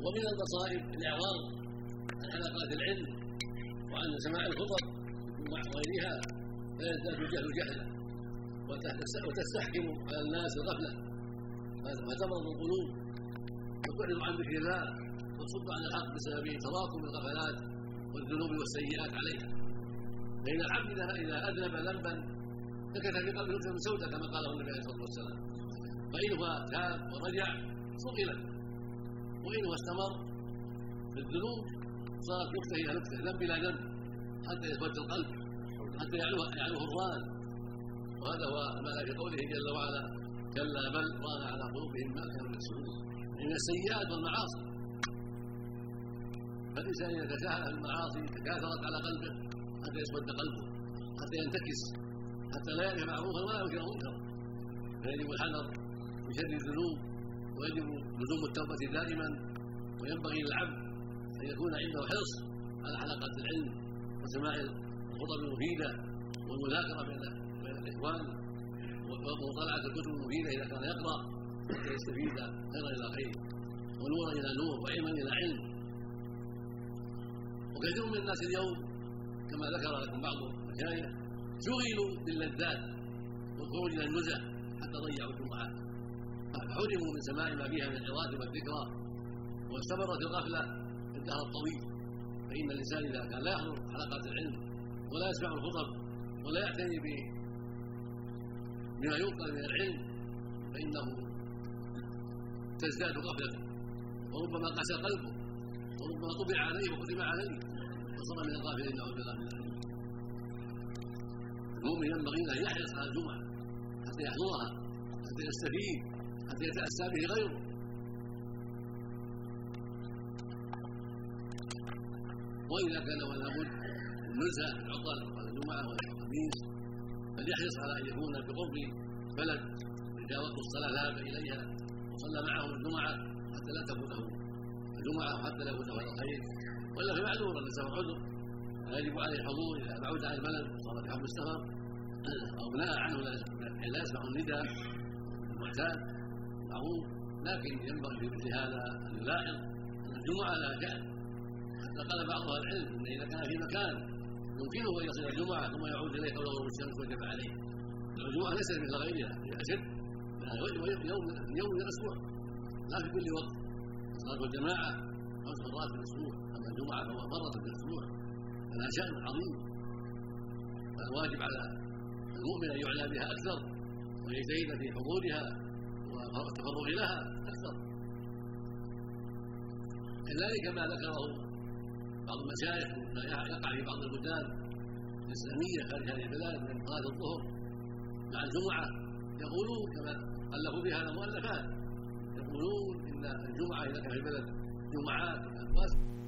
ومن المصائب الاعراض عن حلقات العلم وعن سماع الخطب وغيرها فيزداد الجهل جهلا وتستحكم على الناس الغفله فتمرض القلوب وتعرض عن ذكر الله وتصد عن الحق بسبب تراكم الغفلات والذنوب والسيئات عليها. فإن العبد إذا أذنب ذنبا سكت في قلبه نكتة سوداء كما قاله النبي عليه الصلاة والسلام، فإنه تاب ورجع صقلت، وإنه استمر في الذنوب صارت نكتة إلى نكتة، ذنب إلى ذنب، حتى يسود القلب، حتى يعلوه الران. وهذا هو ما في قوله جل وعلا: كلا بل ران على قلوبهم ما كانوا يكسبون. من السيئات والمعاصي، فالإنسان إذا تساهل في المعاصي تكاثرت على قلبه حتى يسود قلبه، حتى ينتكس، حتى لا يعرف معروفا ولا ينكر منكرا. فيجب الحذر من شر الذنوب، ويجب لزوم التوبة دائما، وينبغي للعبد أن يكون عنده حرص على حلقات العلم وسماع الخطب المفيدة والمذاكرة بين الإخوان ومطالعة الكتب المفيدة إذا كان يقرأ حتى يستفيد خيرا إلى خير ونورا إلى نور وعلما إلى علم. وكثير من الناس اليوم كما ذكر لكم بعض المشايخ شغلوا باللذات والخروج الى النزه حتى ضيعوا الجمعات، فحرموا من سماع ما فيها من العظات والذكرى، واستمرت الغفله الدهر الطويل. فان الانسان اذا كان لا يحضر حلقات العلم ولا يسمع الخطب ولا يعتني بما ينقل من العلم فانه تزداد غفلته، وربما قسى قلبه، وربما طبع عليه وختم عليه فصار من الغافلين نعوذ بالله من ذلك. المؤمن ينبغي ان يحرص على الجمعه حتى يحضرها، حتى يستفيد، حتى يتاسى به غيره. واذا كان ولا بد النزهه العطل على الجمعه والخميس فليحرص على ان يكون بقرب بلد اذا وقت الصلاه ذهب اليها وصلى معهم الجمعه حتى لا تفوته الجمعه وحتى لا يفوته هذا الخير. ولا في معذور ليس عذر يجب عليه الحضور اذا بعد عن البلد صار في حب السفر او نهى عنه لا يسمع النداء المعتاد معروف. لكن ينبغي في مثل هذا ان يلاحظ ان الجمعه لا شأن، حتى قال بعض اهل العلم ان اذا كان في مكان يمكنه ان يصل الجمعه ثم يعود اليه قبل غروب الشمس وجب عليه. الجمعه ليست مثل غيرها، هي اشد يوم من الاسبوع، لا في كل وقت. صلاه الجماعه 5 مرات في الاسبوع، اما الجمعه فهو مره في الاسبوع، فلها شان عظيم. فالواجب على المؤمن ان يعنى بها اكثر ويجتهد في حضورها والتفرغ لها اكثر. كذلك ما ذكره بعض المشايخ مما يقع في بعض البلدان الاسلاميه خارج هذه البلاد من صلاه الظهر مع الجمعه، يقولون كما الفوا بها المؤلفات، يقولون ان الجمعه اذا كان في البلد جمعات